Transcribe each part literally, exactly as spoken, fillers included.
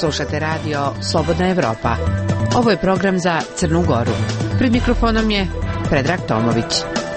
Slušate radio Slobodna Evropa. Ovo je program za Crnu Goru. Pred mikrofonom je Predrag Tomović.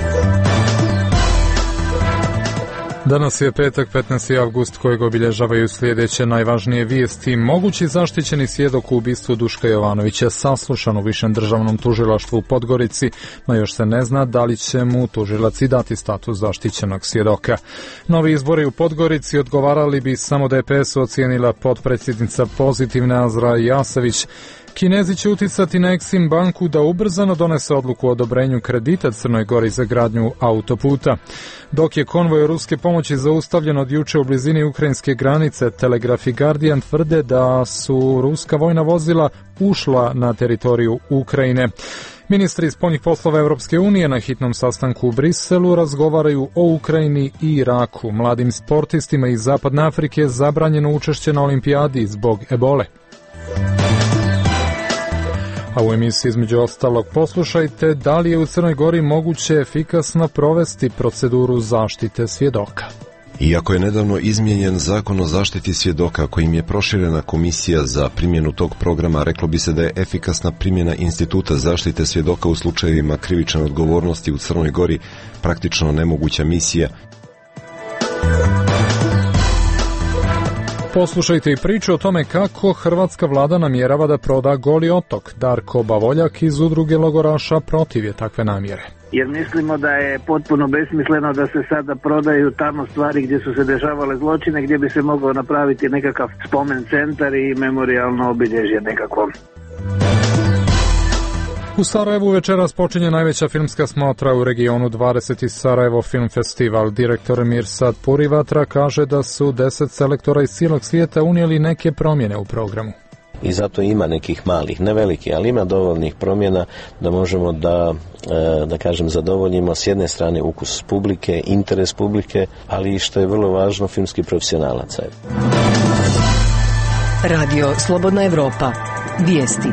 Danas je petak, petnaesti avgust, kojeg obilježavaju sljedeće najvažnije vijesti. Mogući zaštićeni svjedok u ubistvu Duška Jovanovića saslušan u Višem državnom tužilaštvu u Podgorici, no još se ne zna da li će mu tužilac i dati status zaštićenog svjedoka. Novi izbori u Podgorici odgovarali bi samo D P S, ocijenila potpredsjednica Pozitivne Azra Jasević. Kinezi će uticati na Eksim banku da ubrzano donese odluku o odobrenju kredita Crnoj Gori za gradnju autoputa. Dok je konvoj ruske pomoći zaustavljen od juče u blizini ukrajinske granice, Telegraf i Guardian tvrde da su ruska vojna vozila ušla na teritoriju Ukrajine. Ministri spoljnih poslova Europske unije na hitnom sastanku u Briselu razgovaraju o Ukrajini i Iraku. Mladim sportistima iz Zapadne Afrike je zabranjeno učešće na olimpijadi zbog ebole. A u emisiji između ostalog poslušajte da li je u Crnoj Gori moguće efikasno provesti proceduru zaštite svjedoka. Iako je nedavno izmijenjen zakon o zaštiti svjedoka kojim je proširena komisija za primjenu tog programa, reklo bi se da je efikasna primjena instituta zaštite svjedoka u slučajevima krivične odgovornosti u Crnoj Gori praktično nemoguća misija. Poslušajte i priču o tome kako hrvatska vlada namjerava da proda Goli otok. Darko Bavoljak iz udruge logoraša protiv je takve namjere. Jer mislimo da je potpuno besmisleno da se sada prodaju tamo stvari gdje su se dešavale zločine, gdje bi se mogao napraviti nekakav spomen centar i memorijalno obilježje nekakvo. U Sarajevu večeras počinje najveća filmska smotra u regionu, dvadeseti Sarajevo Film Festival. Direktor Mirsad Purivatra kaže da su deset selektora iz cijelog svijeta unijeli neke promjene u programu. I zato ima nekih malih, ne veliki, ali ima dovoljnih promjena da možemo da, da kažem, zadovoljimo s jedne strane ukus publike, interes publike, ali i što je vrlo važno, filmski profesionalaca. Radio Slobodna Evropa. Vijesti.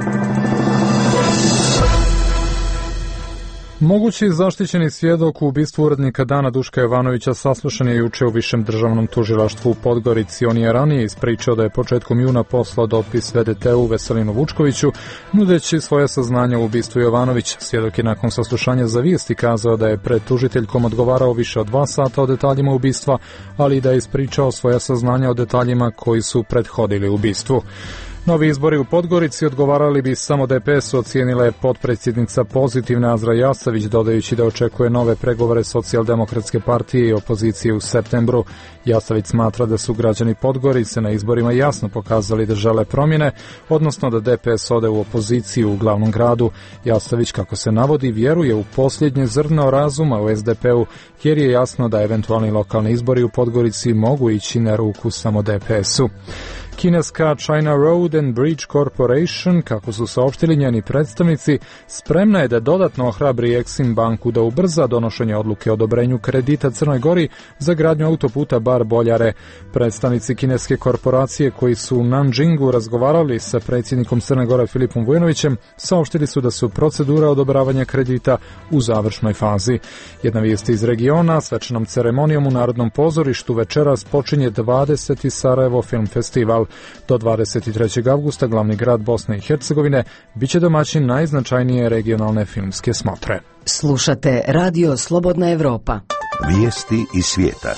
Mogući zaštićeni svjedok u ubistvu urednika Dana Duška Jovanovića saslušan je juče u Višem državnom tužilaštvu u Podgorici. On je ranije ispričao da je početkom juna poslao dopis V D T-u Veselinu Vučkoviću, nudeći svoje saznanja u ubistvu Jovanovića. Svjedok je nakon saslušanja za vijesti kazao da je pred tužiteljkom odgovarao više od dva sata o detaljima ubistva, ali i da je ispričao svoje saznanja o detaljima koji su prethodili ubistvu. Novi izbori u Podgorici odgovarali bi samo D P S, ocijenila je potpredsjednica Pozitivne Azra Jasević, dodajući da očekuje nove pregovore Socijaldemokratske partije i opozicije u septembru. Jasević smatra da su građani Podgorice na izborima jasno pokazali da žele promjene, odnosno da D P S ode u opoziciju u glavnom gradu. Jasević, kako se navodi, vjeruje u posljednje zrno razuma u S D P-u, jer je jasno da eventualni lokalni izbori u Podgorici mogu ići na ruku samo D P S-u. Kineska China Road and Bridge Corporation, kako su saopštili njeni predstavnici, spremna je da dodatno ohrabri Eksim banku da ubrza donošenje odluke o odobrenju kredita Crnoj Gori za gradnju autoputa Bar-Boljare. Predstavnici kineske korporacije koji su u Nanjingu razgovarali sa predsjednikom Crne Gore Filipom Vujanovićem saopštili su da su procedura odobravanja kredita u završnoj fazi. Jedna vijest iz regiona, svečanom ceremonijom u Narodnom pozorištu večeras počinje dvadeseti Sarajevo Film Festival. Do dvadeset trećeg avgusta glavni grad Bosne i Hercegovine biće domaćin najznačajnije regionalne filmske smotre. Slušate Radio Slobodna Evropa. Vijesti iz svijeta.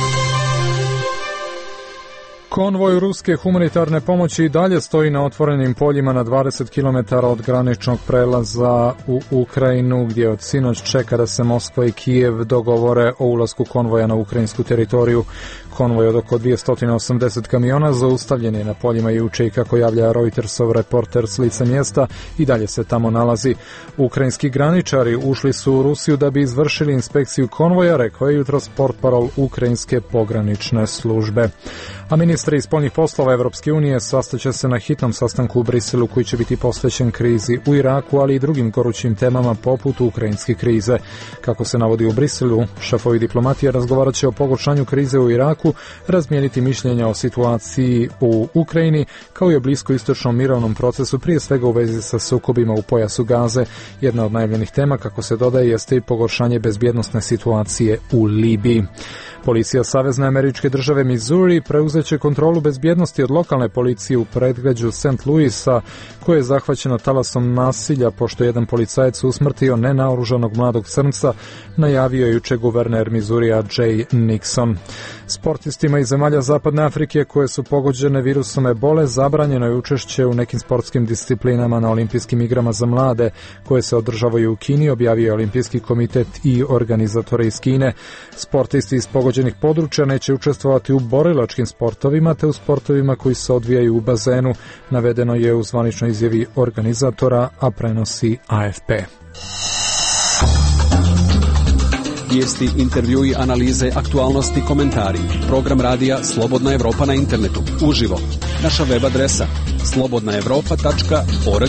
Konvoj ruske humanitarne pomoći i dalje stoji na otvorenim poljima na dvadeset kilometara od graničnog prelaza u Ukrajinu, gdje od sinoć čeka da se Moskva i Kijev dogovore o ulasku konvoja na ukrajinsku teritoriju. Konvoj od oko dvjesto osamdeset kamiona zaustavljen je na poljima juče i, kako javlja Reutersov reporter s lica mjesta, i dalje se tamo nalazi. Ukrajinski graničari ušli su u Rusiju da bi izvršili inspekciju konvoja, rekao je jutros portparol ukrajinske pogranične službe. A ministri spoljnih poslova Evropske unije sastaće se na hitnom sastanku u Briselu koji će biti posvećen krizi u Iraku, ali i drugim gorućim temama poput ukrajinske krize. Kako se navodi u Briselu, šefovi diplomatije razgovarat će o pogoršanju krize u Iraku, sastanku razmijeniti mišljenja o situaciji u Ukrajini kao i o bliskoistočnom mirovnom procesu, prije svega u vezi sa sukobima u pojasu Gaze. Jedna od najavljenih tema, kako se dodaje, jeste i pogoršanje bezbjednosne situacije u Libiji. Policija Savezne američke države Missouri preuzeće kontrolu bezbjednosti od lokalne policije u predgrađu Saint Louisa, koje je zahvaćeno talasom nasilja pošto jedan policajac usmrtio nenaoružanog mladog crnca, najavio je juče guverner Missourija Jay Nixon. Sportistima iz zemalja Zapadne Afrike koje su pogođene virusom ebole zabranjeno je učešće u nekim sportskim disciplinama na olimpijskim igrama za mlade koje se održavaju u Kini, objavio je Olimpijski komitet i organizatore iz Kine. Sportisti iz pogođenih područja neće učestvovati u borilačkim sportovima te u sportovima koji se odvijaju u bazenu, navedeno je u zvaničnoj izjavi organizatora, a prenosi A F P. Vijesti, intervjui, analize, aktualnosti, komentari. Program radija Slobodna Evropa na internetu. Uživo. Naša web adresa slobodna evropa tačka org.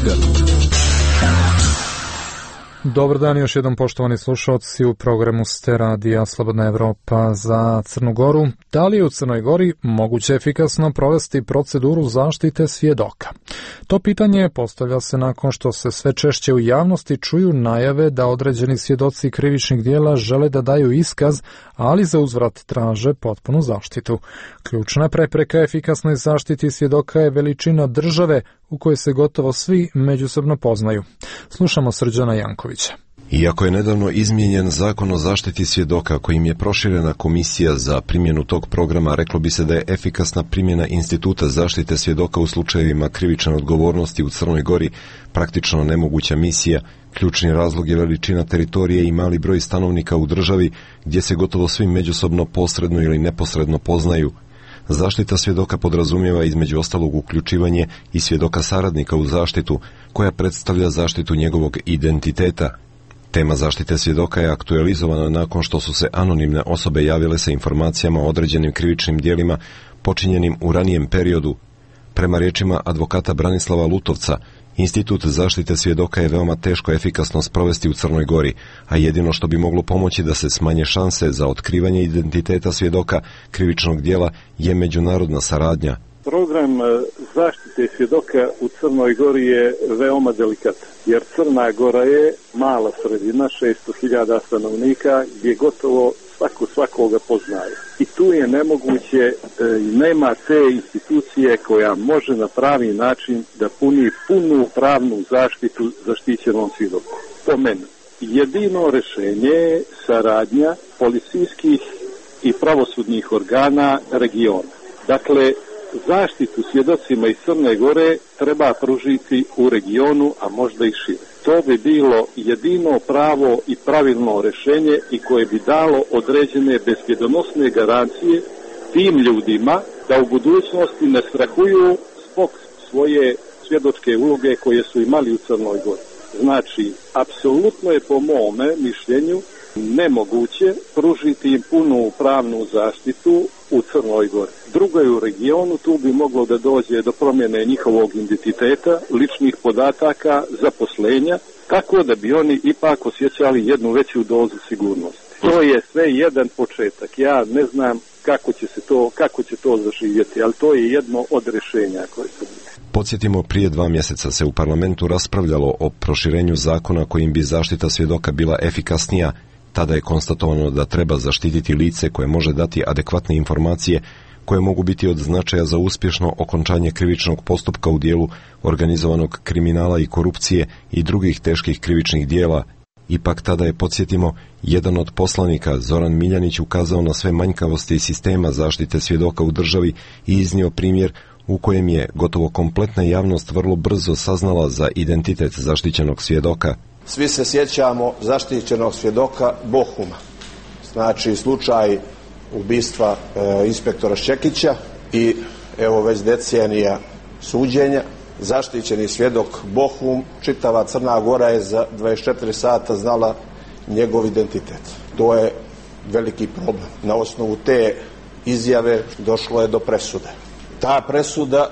Dobar dan, još jednom poštovani slušalci, u programu ste radija Slobodna Evropa za Crnu Goru. Da li je u Crnoj Gori moguće efikasno provesti proceduru zaštite svjedoka? To pitanje postavlja se nakon što se sve češće u javnosti čuju najave da određeni svjedoci krivičnih dijela žele da daju iskaz, ali za uzvrat traže potpunu zaštitu. Ključna prepreka efikasnoj zaštiti svjedoka je veličina države u kojoj se gotovo svi međusobno poznaju. Slušamo Srđana Jankovića. Iako je nedavno izmijenjen zakon o zaštiti svjedoka kojim je proširena komisija za primjenu tog programa, reklo bi se da je efikasna primjena instituta zaštite svjedoka u slučajevima krivične odgovornosti u Crnoj Gori praktično nemoguća misija. Ključni razlog je veličina teritorije i mali broj stanovnika u državi gdje se gotovo svi međusobno posredno ili neposredno poznaju. Zaštita svjedoka podrazumijeva između ostalog uključivanje i svjedoka saradnika u zaštitu, koja predstavlja zaštitu njegovog identiteta. Tema zaštite svjedoka je aktualizovana nakon što su se anonimne osobe javile sa informacijama o određenim krivičnim djelima počinjenim u ranijem periodu. Prema riječima advokata Branislava Lutovca, institut zaštite svjedoka je veoma teško efikasno sprovesti u Crnoj Gori, a jedino što bi moglo pomoći da se smanje šanse za otkrivanje identiteta svjedoka krivičnog djela je međunarodna saradnja. Program zaštite svjedoka u Crnoj Gori je veoma delikatan, jer Crna Gora je mala sredina, šesto hiljada stanovnika, gdje gotovo svako svakoga poznaje. I tu je nemoguće, nema te institucije koja može na pravi način da puni punu pravnu zaštitu zaštićenom svjedoku. Po meni, jedino rješenje je saradnja policijskih i pravosudnih organa regiona. Dakle, zaštitu svjedocima iz Crne Gore treba pružiti u regionu, a možda i šire. To bi bilo jedino pravo i pravilno rješenje i koje bi dalo određene bezbjedonosne garancije tim ljudima da u budućnosti ne strahuju zbog svoje svjedočke uloge koje su imali u Crnoj Gori. Znači, apsolutno je po mome mišljenju nemoguće pružiti im punu pravnu zaštitu u Crnoj Gori. Drugo je u regionu, tu bi moglo da dođe do promjene njihovog identiteta, ličnih podataka, zaposlenja, tako da bi oni ipak osjećali jednu veću dozu sigurnosti. To je sve jedan početak. Ja ne znam kako će se to, kako će to zaživjeti, ali to je jedno od rješenja koje se bude. Podsjetimo, prije dva mjeseca se u parlamentu raspravljalo o proširenju zakona kojim bi zaštita svjedoka bila efikasnija. Tada je konstatovano da treba zaštititi lice koje može dati adekvatne informacije koje mogu biti od značaja za uspješno okončanje krivičnog postupka u dijelu organizovanog kriminala i korupcije i drugih teških krivičnih dijela. Ipak tada je, podsjetimo, jedan od poslanika, Zoran Miljanić, ukazao na sve manjkavosti sistema zaštite svjedoka u državi i iznio primjer u kojem je gotovo kompletna javnost vrlo brzo saznala za identitet zaštićenog svjedoka. Svi se sjećamo zaštićenog svjedoka Bohuma, znači slučaj ubistva e, inspektora Šćekića i evo već decenija suđenja. Zaštićeni svjedok Bohum, čitava Crna Gora je za dvadeset četiri sata znala njegov identitet. To je veliki problem. Na osnovu te izjave došlo je do presude. Ta presuda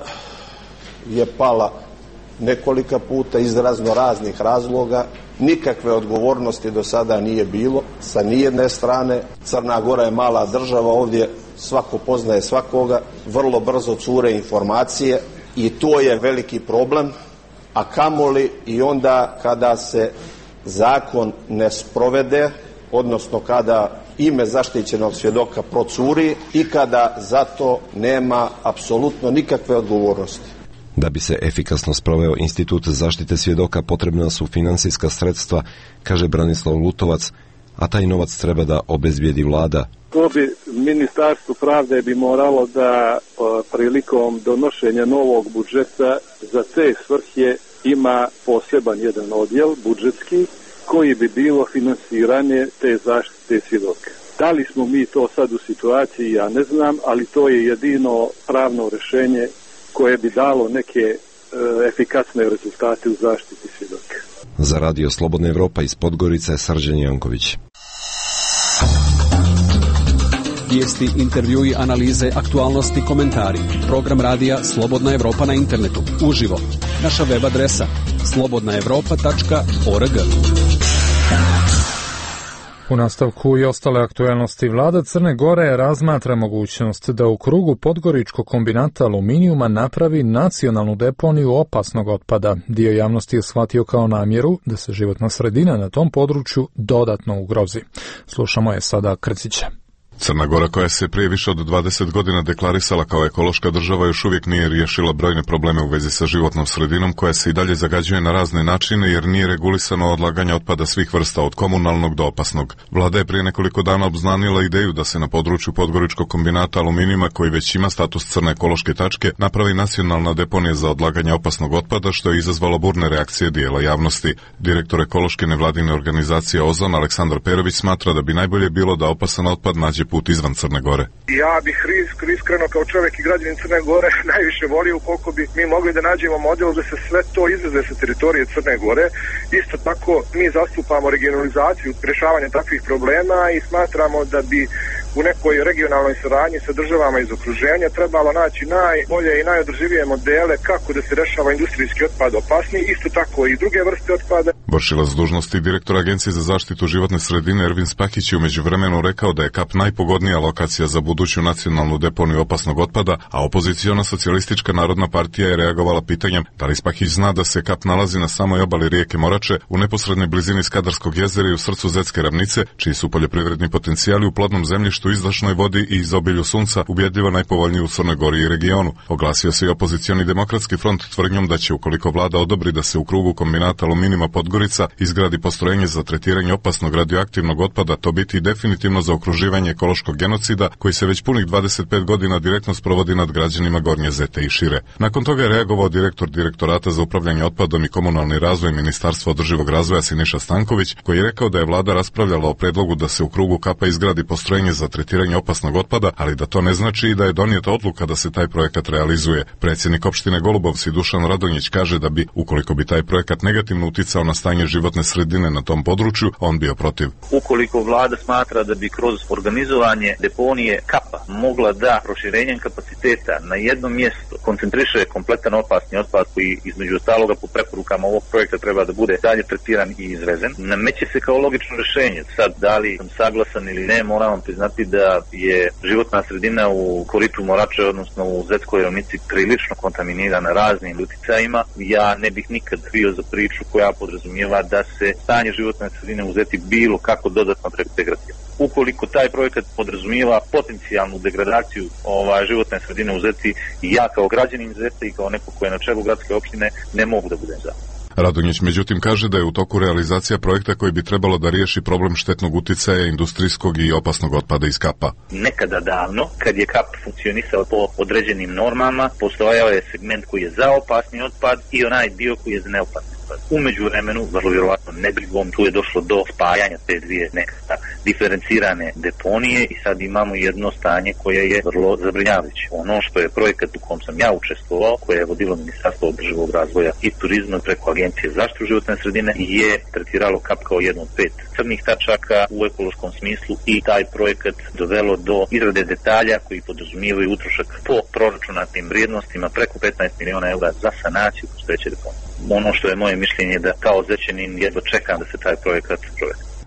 je pala nekolika puta iz razno raznih razloga. Nikakve odgovornosti do sada nije bilo sa nijedne strane. Crna Gora je mala država, ovdje svako poznaje svakoga, vrlo brzo cure informacije i to je veliki problem, a kamoli i onda kada se zakon ne sprovede, odnosno kada ime zaštićenog svjedoka procuri i kada za to nema apsolutno nikakve odgovornosti. Da bi se efikasno sproveo institut zaštite svjedoka potrebna su finansijska sredstva, kaže Branislav Lutovac, a taj novac treba da obezbijedi vlada. To bi Ministarstvo pravde bi moralo da prilikom donošenja novog budžeta za te svrhe ima poseban jedan odjel budžetski koji bi bilo finansiranje te zaštite svjedoka. Da li smo mi to sad u situaciji, ja ne znam, ali to je jedino pravno rješenje koje bi dalo neke e, efikasne rezultate u zaštiti svjedoka. Za Radio Slobodna Evropa iz Podgorice, Srđan Janković. Vijesti, intervjui, analize, aktualnosti, komentari. Program radija Slobodna Evropa na internetu. Uživo. Naša web adresa slobodna evropa tačka org. U nastavku i ostale aktuelnosti, vlada Crne Gore razmatra mogućnost da u krugu Podgoričkog kombinata aluminijuma napravi nacionalnu deponiju opasnog otpada. Dio javnosti je shvatio kao namjeru da se životna sredina na tom području dodatno ugrozi. Slušamo je sada Krcića. Crna Gora, koja se prije više od dvadeset godina deklarisala kao ekološka država, još uvijek nije riješila brojne probleme u vezi sa životnom sredinom, koja se i dalje zagađuje na razne načine jer nije regulisano odlaganje otpada svih vrsta, od komunalnog do opasnog. Vlada je prije nekoliko dana obznanila ideju da se na području Podgoričkog kombinata aluminijuma, koji već ima status crne ekološke tačke, napravi nacionalna deponija za odlaganje opasnog otpada, što je izazvalo burne reakcije dijela javnosti. Direktor ekološke nevladine organizacije Ozon, Aleksandar Perović, smatra da bi najbolje bilo da opasan otpad nađe put izvan Crne Gore. Ja bih iskreno kao čovjek i građanin Crne Gore najviše volio koliko bi mi mogli da nađemo model da se sve to izveze sa teritorije Crne Gore. Isto tako mi zastupamo regionalizaciju rješavanja takvih problema i smatramo da bi u nekoj regionalnoj saradnji sa državama iz okruženja trebalo naći najbolje i najodrživije modele kako da se rešava industrijski otpad opasni, isto tako i druge vrste otpada. Vršilac dužnosti direktora Agencije za zaštitu životne sredine Ervin Spahić je u međuvremenu rekao da je Kap najpogodnija lokacija za buduću nacionalnu deponiju opasnog otpada, a opoziciona socijalistička narodna partija je reagovala pitanjem da li Spahić zna da se Kap nalazi na samoj obali rijeke Morače, u neposrednoj blizini Skadarskog jezera i u srcu Zetske ravnice, čiji su poljoprivredni potencijali u plodnom zemljištu, izdašnoj vodi i izobilju sunca ubjedljivo najpovoljniji u Crnoj Gori i regionu. Oglasio se i opozicioni demokratski front tvrdnjom da će, ukoliko vlada odobri da se u krugu kombinata aluminijuma Podgorica izgradi postrojenje za tretiranje opasnog radioaktivnog otpada, to biti definitivno za okruživanje ekološkog genocida koji se već punih dvadeset pet godina direktno sprovodi nad građanima Gornje Zete i šire. Nakon toga je reagovao direktor Direktorata za upravljanje otpadom i komunalni razvoj Ministarstva održivog razvoja Siniša Stanković, koji je rekao da je vlada raspravljala o predlogu da se u krugu Kapa izgradi postrojenje za tretiranje opasnog otpada, ali da to ne znači i da je donijeta odluka da se taj projekat realizuje. Predsjednik opštine Golubovci Dušan Radonjić kaže da bi, ukoliko bi taj projekat negativno uticao na stanje životne sredine na tom području, on bio protiv. Ukoliko vlada smatra da bi kroz organizovanje deponije Kapa mogla da proširenjem kapaciteta na jednom mjestu koncentriše kompletan opasni otpad koji između ostaloga po preporukama ovog projekta treba da bude dalje tretiran i izvezen, nameće se kao logično rješenje. Sad, da li sam saglasan ili ne, moram vam priznati da je životna sredina u koritu Morače, odnosno u Zetskoj ravnici, prilično kontaminirana raznim uticajima. Ja ne bih nikad bio za priču koja podrazumijeva da se stanje životne sredine u Zeti bilo kako dodatno degradira. Ukoliko taj projekat podrazumijeva potencijalnu degradaciju ovaj, životne sredine u Zeti, ja kao građanin Zete i kao neko ko je na čelu gradske opštine ne mogu da budem za. Radonjić međutim kaže da je u toku realizacija projekta koji bi trebalo da riješi problem štetnog uticaja industrijskog i opasnog otpada iz Kapa. Nekada davno, kad je Kap funkcionisao po određenim normama, postojao je segment koji je za opasni otpad i onaj dio koji je za neopasni otpad. U međuvremenu, vrlo vjerovatno nebrigom, tu je došlo do spajanja te dvije nekada diferencirane deponije i sad imamo jedno stanje koje je vrlo zabrinjavajuće. Ono što je projekat u kom sam ja učestvovao, koje je vodilo Ministarstvo održivog razvoja i turizma preko Agencije za zaštitu životne sredine, je tretiralo Kap kao jednu od pet crnih tačaka u ekološkom smislu i taj projekat dovelo do izrade detalja koji podrazumijevaju utrošak po proračunatim vrijednostima preko petnaest miliona eura za sanaciju postojeće deponije. Ono što je moje mišljenje da kao Zećanin jedva čekam da se taj projekat provede.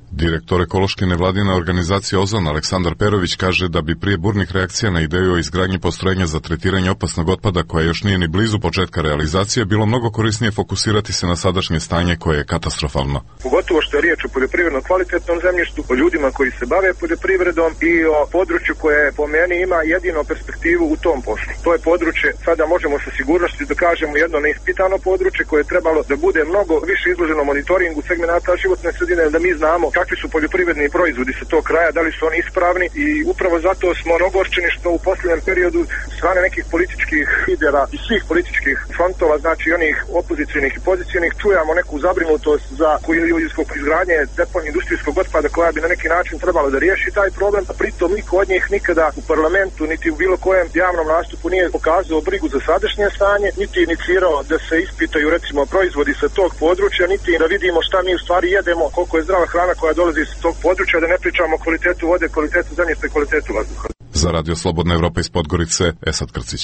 Direktor ekološke nevladine organizacije Ozon Aleksandar Perović kaže da bi prije burnih reakcija na ideju o izgradnji postrojenja za tretiranje opasnog otpada koja još nije ni blizu početka realizacije bilo mnogo korisnije fokusirati se na sadašnje stanje koje je katastrofalno. Pogotovo što je riječ o poljoprivredno kvalitetnom zemljištu, o ljudima koji se bave poljoprivredom i o području koje po meni ima jedino perspektivu u tom poslu. To je područje, sada možemo sa sigurnosti da kažemo jedno neispitano područje koje je trebalo da bude mnogo više izloženo monitoringu segmenata životne sredine, da mi znamo kakvi su poljoprivredni proizvodi sa tog kraja, da li su oni ispravni i upravo zato smo ogorčeni što u posljednjem periodu strane nekih političkih lidera i svih političkih frontova, znači onih opozicijnih i pozicijnih, čujemo neku zabrinutost za koju izgradnje deponije industrijskog otpada koja bi na neki način trebalo da riješi taj problem, a pritom niko od njih nikada u parlamentu niti u bilo kojem javnom nastupu nije pokazao brigu za sadašnje stanje, niti inicirao da se ispitaju recimo proizvodi sa tog područja, niti da vidimo šta mi u stvari jedemo, koliko je zdrava hrana koja dolazi iz tog područja, da ne pričamo o kvalitetu vode, kvalitetu zemljišta i kvalitetu vazduha. Za Radio Slobodna Evropa iz Podgorice, Esad Krcić.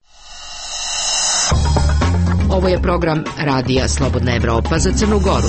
Ovo je program Radija Slobodna Evropa za Crnu Goru.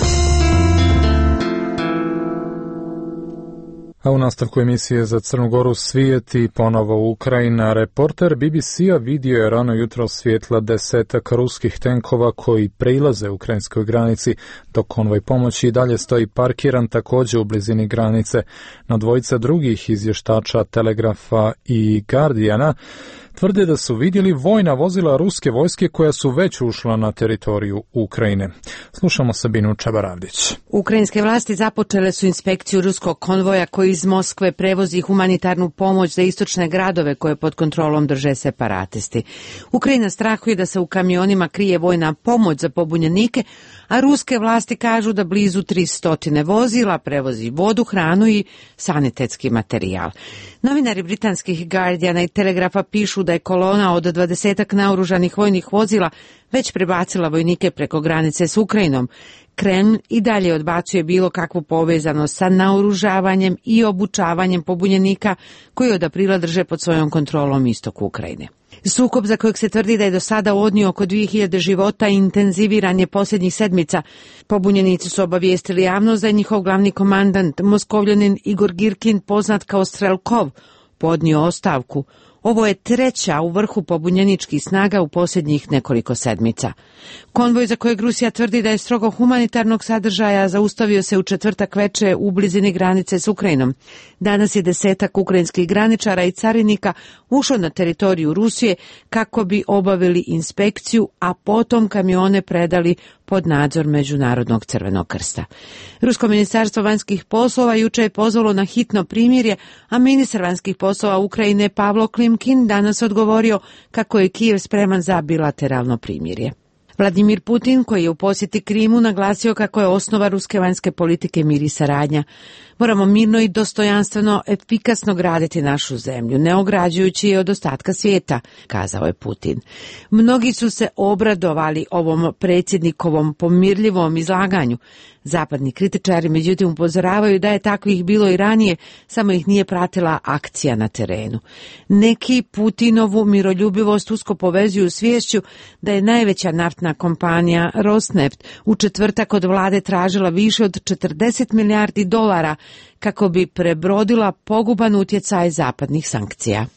A u nastavku emisije za Crnu Goru svijeti ponovo Ukrajina. Reporter B B C-a vidio je rano jutro svjetla desetak ruskih tenkova koji prilaze ukrajinskoj granici, dok konvoj pomoći i dalje stoji parkiran također u blizini granice. No dvojica drugih izvještača Telegrafa i Guardiana tvrde da su vidjeli vojna vozila ruske vojske koja su već ušla na teritoriju Ukrajine. Slušamo Sabinu Čabaravdić. Ukrajinske vlasti započele su inspekciju ruskog konvoja koji iz Moskve prevozi humanitarnu pomoć za istočne gradove koje pod kontrolom drže separatisti. Ukrajina strahuje da se u kamionima krije vojna pomoć za pobunjenike, a ruske vlasti kažu da blizu tristo vozila prevozi vodu, hranu i sanitetski materijal. Novinari britanskih Guardiana i Telegrafa pišu da je kolona od dvadesetak naoružanih vojnih vozila već prebacila vojnike preko granice s Ukrajinom. Kreml i dalje odbacuje bilo kakvu povezanost sa naoružavanjem i obučavanjem pobunjenika koji od aprila drže pod svojom kontrolom istok Ukrajine. Sukob za kojeg se tvrdi da je do sada odnio oko dvije hiljade života intenziviran je posljednjih sedmica. Pobunjenici su obavijestili javnost da je njihov glavni komandant, Moskovljanin Igor Girkin, poznat kao Strelkov, podnio ostavku. Ovo je treća u vrhu pobunjeničkih snaga u posljednjih nekoliko sedmica. Konvoj za kojeg Rusija tvrdi da je strogo humanitarnog sadržaja zaustavio se u četvrtak veče u blizini granice s Ukrajinom. Danas je desetak ukrajinskih graničara i carinika ušao na teritoriju Rusije kako bi obavili inspekciju, a potom kamione predali pod nadzor Međunarodnog Crvenog krsta. Rusko ministarstvo vanjskih poslova juče je pozvalo na hitno primirje, a ministar vanjskih poslova Ukrajine Pavlo Klimkin danas odgovorio kako je Kijev spreman za bilateralno primirje. Vladimir Putin, koji je u posjeti Krimu, naglasio kako je osnova ruske vanjske politike mir i saradnja. Moramo mirno i dostojanstveno, efikasno graditi našu zemlju, ne ograđujući je od ostatka svijeta, kazao je Putin. Mnogi su se obradovali ovom predsjednikovom pomirljivom izlaganju. Zapadni kritičari međutim upozoravaju da je takvih bilo i ranije, samo ih nije pratila akcija na terenu. Neki Putinovu miroljubivost usko povezuju sviješću da je najveća naftna kompanija Rosneft u četvrtak od vlade tražila više od četrdeset milijardi dolara kako bi prebrodila poguban utjecaj zapadnih sankcija.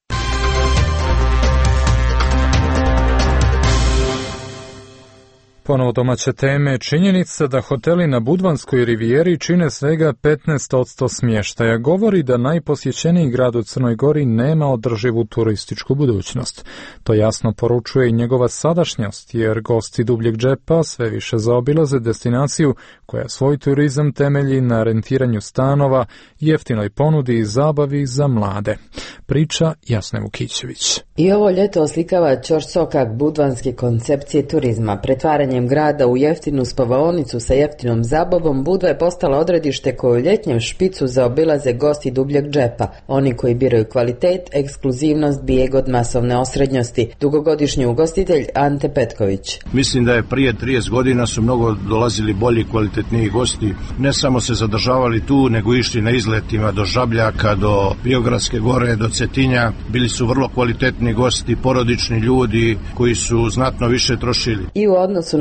Ponovo domaće teme, činjenica da hoteli na Budvanskoj rivijeri čine svega petnaest posto smještaja govori da najposjećeniji grad u Crnoj Gori nema održivu turističku budućnost. To jasno poručuje i njegova sadašnjost, jer gosti dubljeg džepa sve više zaobilaze destinaciju koja svoj turizam temelji na rentiranju stanova, jeftinoj ponudi i zabavi za mlade. Priča Jasne Vukićević. I ovo ljeto oslikava ćorsokak budvanske koncepcije turizma. Pretvaranjem grada u jeftinu spavaonicu sa jeftinom zabavom, Budva je postala odredište koje u ljetnjem špicu zaobilaze gosti dubljeg džepa. Oni koji biraju kvalitet, ekskluzivnost, bijeg od masovne osrednjosti. Dugogodišnji ugostitelj Ante Petković. Mislim da je prije trideset godina su mnogo dolazili bolji, kvalitetniji gosti. Ne samo se zadržavali tu, nego išli na izletima do Žabljaka, do Biogradske gore, do Cetinja. Bili su vrlo kvalitetni gosti, porodični ljudi koji su znatno više trošili. I u odnosu na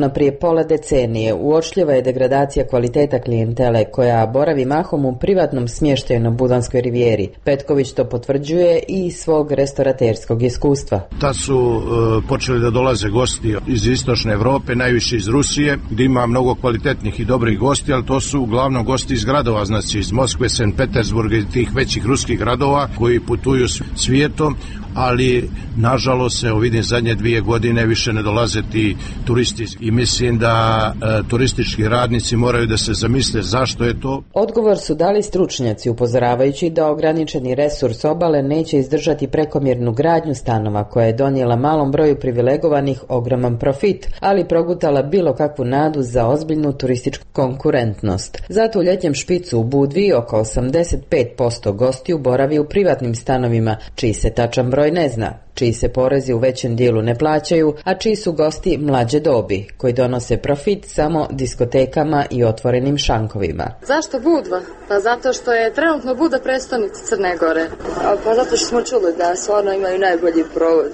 Nedavno, prije pola decenije, uočljiva je degradacija kvaliteta klijentele koja boravi mahom u privatnom smještaju na Budvanskoj rivijeri. Petković to potvrđuje i iz svog restoraterskog iskustva. Tad su uh, počeli da dolaze gosti iz istočne Evrope, najviše iz Rusije, gdje ima mnogo kvalitetnih i dobrih gosti, ali to su uglavnom gosti iz gradova, znači iz Moskve, Sankt Petersburga i tih većih ruskih gradova koji putuju svijetom, ali nažalost se vidim zadnje dvije godine više ne dolaze ti turisti i mislim da e, turistički radnici moraju da se zamisle zašto je to. Odgovor su dali stručnjaci upozoravajući da ograničeni resurs obale neće izdržati prekomjernu gradnju stanova koja je donijela malom broju privilegovanih ogroman profit, ali progutala bilo kakvu nadu za ozbiljnu turističku konkurentnost. Zato u ljetnjem špicu u Budvi oko osamdeset pet posto gostiju boravi u privatnim stanovima, čiji se tačan broj ne zna, čiji se porezi u većem dijelu ne plaćaju, a čiji su gosti mlađe dobi, koji donose profit samo diskotekama i otvorenim šankovima. Zašto Budva? Pa zato što je trenutno Budva prestolnica Crne Gore. A pa zato što smo čuli da stvarno imaju najbolji provod.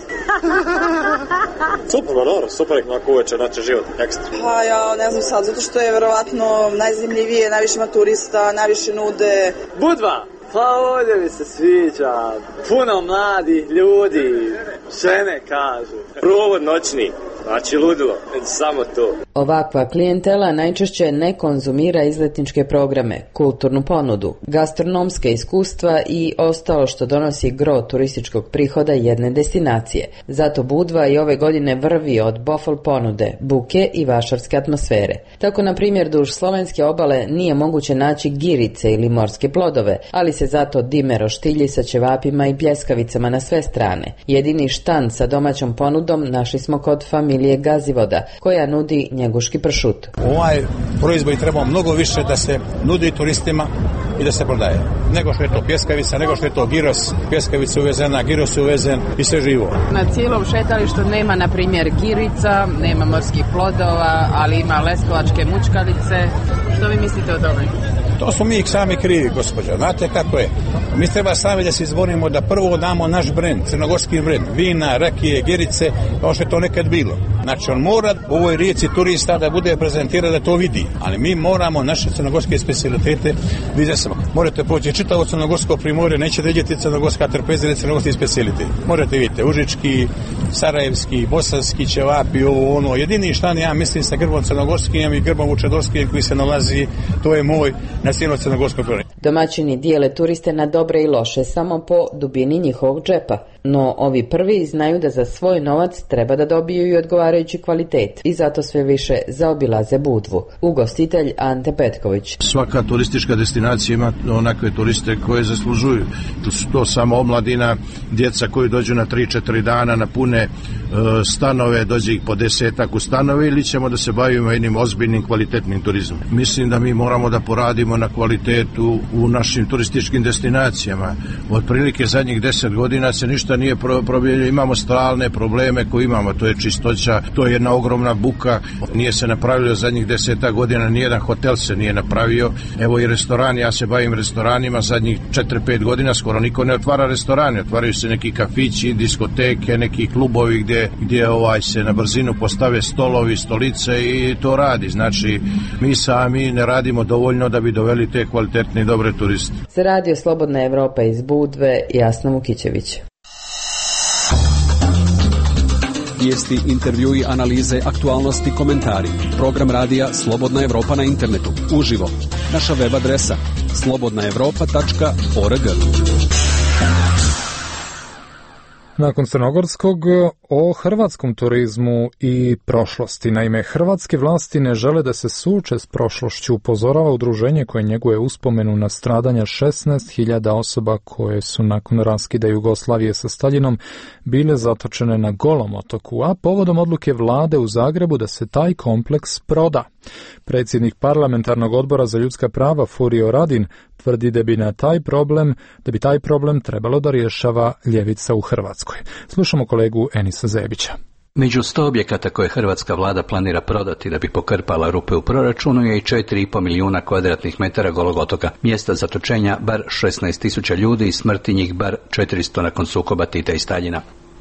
Super, dobro, super ako uveče naći život, ekstra. Pa ja ne znam sad, zato što je verovatno najzanimljivije, najviše ima turista, najviše nude. Budva! Pa ovdje mi se sviđa, puno mladih ljudi, žene kažu, provod noćni, znači ludilo, samo to. Ovakva klijentela najčešće ne konzumira izletničke programe, kulturnu ponudu, gastronomske iskustva i ostalo što donosi gro turističkog prihoda jedne destinacije. Zato Budva i ove godine vrvi od bofl ponude, buke i vašarske atmosfere. Tako, na primjer, duž slovenske obale nije moguće naći girice ili morske plodove, ali se zato dime roštilji sa ćevapima i pljeskavicama na sve strane. Jedini štand sa domaćom ponudom našli smo kod familije Gazivoda, koja nudi njeguški pršut. Ovaj proizvod treba mnogo više da se nudi turistima i da se prodaje, nego što je to pjeskavica, nego što je to giros, pjeskavica uvezena, giros uvezen i sve živo. Na cijelom šetalištu nema, na primjer, girica, nema morskih plodova, ali ima leskovačke mučkalice. Što vi mislite o tome? To smo mi sami krivi, gospođo. Znate kako je? Mi treba sami da se izborimo da prvo damo naš brend, crnogorski brend, vina, rakije, girice, kao što je to nekad bilo. Znači, on mora u ovoj rijeci turista da bude prezentiran da to vidi, ali mi moramo naše crnogorske specijalitete vidjeti samo. Morate poći čitavo crnogorsko primorje, nećete vidjeti crnogorska trpezina, crnogorski specijalitet. Morate vidjeti užički, sarajevski, bosanski, ćevapi, ovo ono. Jedini štan, ja mislim, sa grbom crnogorskim i grbom vučedorskim koji se nalazi, to je moj na cijelom crnogorskom primorju. Domaćini dijele turiste na dobre i loše samo po dubini njihovog džepa, no ovi prvi znaju da za svoj novac treba da dobiju i odgovarajući kvalitet i zato sve više zaobilaze Budvu. Ugostitelj Ante Petković. Svaka turistička destinacija ima onakve turiste koje zaslužuju. To su to samo omladina, djeca koji dođu na tri četiri dana na pune e, stanove, dođe ih po desetak u stanove, ili ćemo da se bavimo jednim ozbiljnim kvalitetnim turizmom. Mislim da mi moramo da poradimo na kvalitetu u našim turističkim destinacijama. Otprilike zadnjih deset godina se ništa nije promijenilo, imamo stalne probleme koje imamo, to je čistoća, to je jedna ogromna buka, nije se napravilo zadnjih deseta godina, nijedan hotel se nije napravio, evo i restoran, ja se bavim restoranima, zadnjih četiri pet godina skoro niko ne otvara restorane, otvaraju se neki kafići, diskoteke, neki klubovi gdje, gdje ovaj se na brzinu postave stolovi, stolice i to radi, znači mi sami ne radimo dovoljno da bi doveli te kvalitetne i dobre turiste. Za Radio Slobodna Evropa iz Budve, Jasna Vukićević. Vijesti, intervjui, analize, aktualnosti, komentari. Program radija Slobodna Evropa na internetu. Uživo. Naša web adresa slobodna evropa tačka org. Nakon crnogorskog, o hrvatskom turizmu i prošlosti. Naime, hrvatske vlasti ne žele da se suoče s prošlošću, upozorava udruženje koje njeguje uspomenu na stradanja šesnaest hiljada osoba koje su nakon raskida Jugoslavije sa Staljinom bile zatočene na Golom otoku, a povodom odluke vlade u Zagrebu da se taj kompleks proda. Predsjednik parlamentarnog odbora za ljudska prava Furio Radin tvrdi da bi na taj problem, da bi taj problem trebalo da rješava ljevica u Hrvatskoj. Slušamo kolegu Enisa Zebića. Među sto objekata koje hrvatska vlada planira prodati da bi pokrpala rupe u proračunu je i četiri i pol milijuna kvadratnih metara Golog otoka, mjesta zatočenja bar šesnaest tisuća ljudi i smrti njih bar četiristo nakon sukoba Tita i Staljina.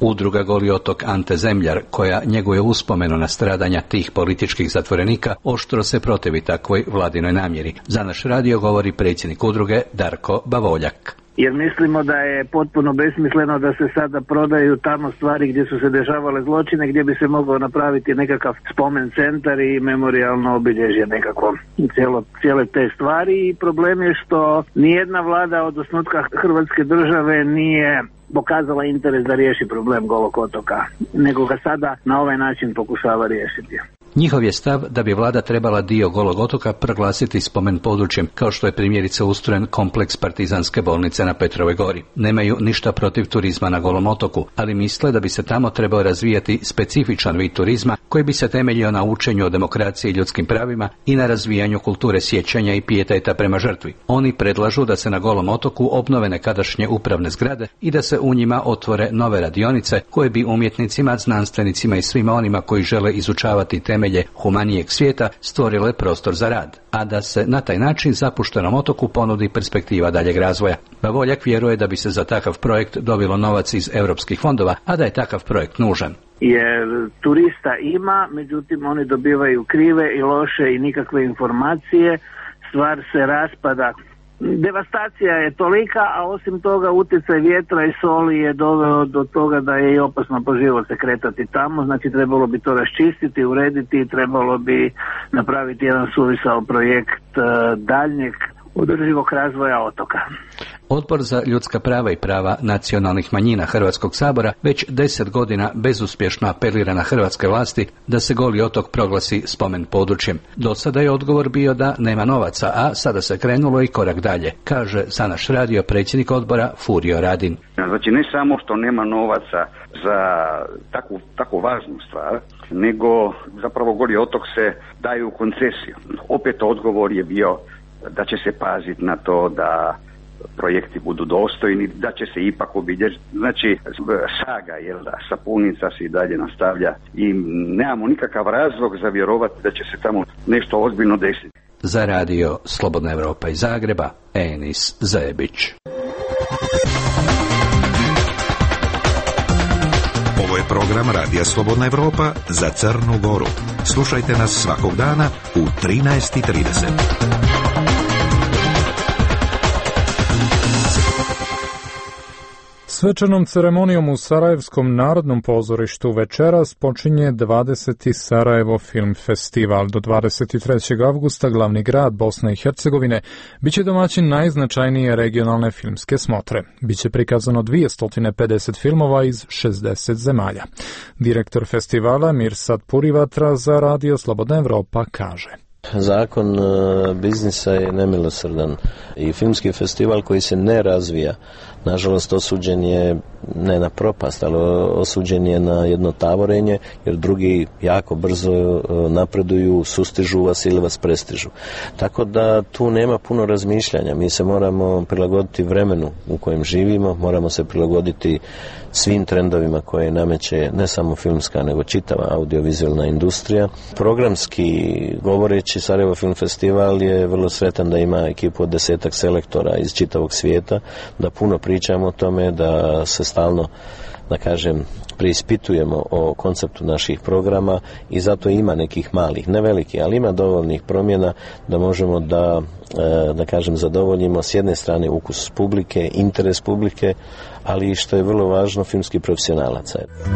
Udruga Goli otok Ante Zemljar, koja njeguje uspomenu na stradanja tih političkih zatvorenika, oštro se protivi takvoj vladinoj namjeri. Za naš radio govori predsjednik udruge Darko Bavoljak. Jer mislimo da je potpuno besmisleno da se sada prodaju tamo stvari gdje su se dešavale zločine, gdje bi se mogao napraviti nekakav spomen centar i memorijalno obilježje nekako cijelo, cijele te stvari. I problem je što nijedna vlada od osnutka Hrvatske države nije pokazala interes da riješi problem Golog otoka, nego ga sada na ovaj način pokušava riješiti. Njihov je stav da bi vlada trebala dio Golog otoka proglasiti spomen područjem, kao što je primjerice ustrojen kompleks partizanske bolnice na Petrovoj gori. Nemaju ništa protiv turizma na Golom otoku, ali misle da bi se tamo trebao razvijati specifičan vid turizma koji bi se temeljio na učenju o demokraciji i ljudskim pravima i na razvijanju kulture sjećanja i pijeteta prema žrtvi. Oni predlažu da se na Golom otoku obnove nekadašnje upravne zgrade i da se u njima otvore nove radionice koje bi umjetnicima, znanstvenicima i svima onima koji žele izučavati temelje humanijeg svijeta stvorile prostor za rad, a da se na taj način zapuštenom otoku ponudi perspektiva daljeg razvoja. Bavoljak vjeruje da bi se za takav projekt dobilo novac iz europskih fondova, a da je takav projekt nužan. Jer turista ima, međutim oni dobivaju krive i loše i nikakve informacije, stvar se raspada. Devastacija je tolika, a osim toga utjecaj vjetra i soli je doveo do toga da je i opasno po život se kretati tamo, znači trebalo bi to raščistiti, urediti, trebalo bi napraviti jedan suvisao projekt daljnjeg održivog razvoja otoka. Odbor za ljudska prava i prava nacionalnih manjina Hrvatskog sabora već deset godina bezuspješno apelira na hrvatske vlasti da se Goli otok proglasi spomen područjem. Do sada je odgovor bio da nema novaca, a sada se krenulo i korak dalje, kaže za naš radio predsjednik odbora Furio Radin. Znači ne samo što nema novaca za takvu, takvu važnu stvar, nego zapravo Goli otok se daje u koncesiju. Opet odgovor je bio da će se paziti na to da projekti budu dostojni, da će se ipak obilježiti. Znači, saga, jel da, sapunica se i dalje nastavlja i nemamo nikakav razlog za vjerovati da će se tamo nešto ozbiljno desiti. Za radio Slobodna Evropa iz Zagreba, Enis Zajebić. Ovo je program Radija Slobodna Evropa za Crnu Goru. Slušajte nas svakog dana u trinaest i trideset. Svečanom ceremonijom u Sarajevskom narodnom pozorištu večeras počinje dvadeseti Sarajevo film festival. Do dvadeset trećeg avgusta glavni grad Bosne i Hercegovine biće domaćin najznačajnije regionalne filmske smotre. Biće prikazano dvjesto pedeset filmova iz šezdeset zemalja. Direktor festivala Mirsad Purivatra za Radio Slobodna Evropa kaže: Zakon biznisa je nemilosrdan i filmski festival koji se ne razvija, nažalost osuđen je ne na propast, ali osuđen je na jedno tavorenje, jer drugi jako brzo napreduju, sustižu vas ili vas prestižu. Tako da tu nema puno razmišljanja, mi se moramo prilagoditi vremenu u kojem živimo, moramo se prilagoditi svim trendovima koje nameće ne samo filmska, nego čitava audiovizualna industrija. Programski govoreći, Sarajevo Film Festival je vrlo sretan da ima ekipu od desetak selektora iz čitavog svijeta, da puno pričamo o tome, da se stalno, da kažem, preispitujemo o konceptu naših programa i zato ima nekih malih, ne veliki, ali ima dovoljnih promjena da možemo da, da kažem, zadovoljimo s jedne strane ukus publike, interes publike, ali i što je vrlo važno, filmski profesionalaca.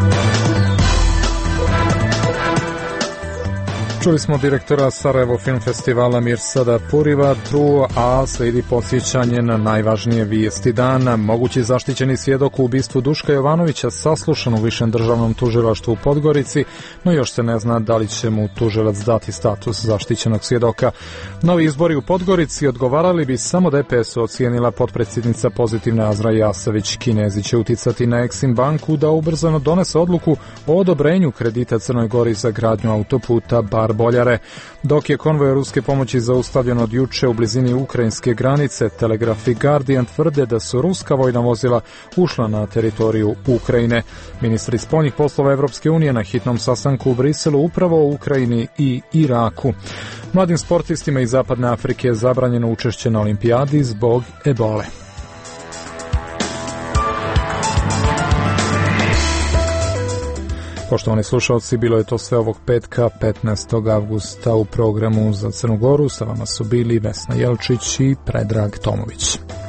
Čuli smo direktora Sarajevo Film Festivala Mirsada Purivatru, a slijedi podsjećanje na najvažnije vijesti dana. Mogući zaštićeni svjedok u ubistvu Duška Jovanovića saslušan u Višem državnom tužilaštvu u Podgorici, no još se ne zna da li će mu tužilac dati status zaštićenog svjedoka. Novi izbori u Podgorici odgovarali bi samo da je P S ocijenila potpredsjednica pozitivna Azra Jasavić. Kinezi će uticati na Exim banku da ubrzano donese odluku o odobrenju kredita Crnoj Gori za gradnju autoputa Bar Boljare. Dok je konvoj ruske pomoći zaustavljen od juče u blizini ukrajinske granice, Telegraf i Guardian tvrde da su ruska vojna vozila ušla na teritoriju Ukrajine. Ministri spoljnih poslova Evropske unije na hitnom sastanku u Briselu upravo o Ukrajini i Iraku. Mladim sportistima iz Zapadne Afrike je zabranjeno učešće na olimpijadi zbog ebole. Poštovani slušalci, bilo je to sve ovog petka, petnaestog avgusta u programu za Crnu Goru. Sa vama su bili Vesna Jelčić i Predrag Tomović.